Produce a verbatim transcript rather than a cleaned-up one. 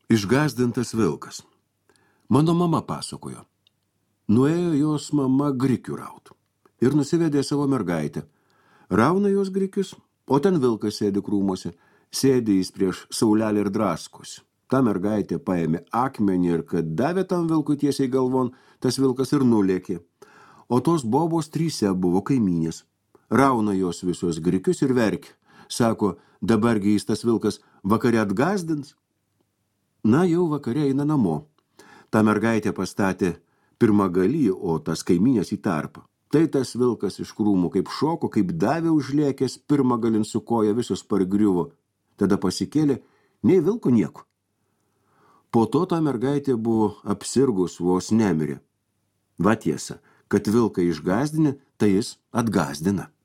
Išgąsdintas vilkas. Mano mama pasakojo. Nuėjo jos mama grikių raut ir nusivedė savo mergaitę. Rauna jos grikius, o ten vilkas sėdi krūmuose. Sėdi jis prieš saulelį ir draskosi. Ta mergaitė paėmė akmenį ir kad davė tam vilkui tiesiai galvon, tas vilkas ir nulėkė. O tos bobos tryse buvo kaimynės. Rauna jos visos grikius ir verkė. Sako, dabargi jis tas vilkas vakare atgazdins. Na, jau vakare eina namo. Ta mergaitė pastatė pirmą galį, o tas kaimynės į tarpą. Tai tas vilkas iš krūmų kaip šoko, kaip davė užlėkęs, pirmą galin su koja visos pargriuvo. Tada pasikėlė, nei vilko nieko. Po to ta mergaitė buvo apsirgus, vos nemirė. Va tiesa, kad vilką išgazdinė, tai jis atgazdina.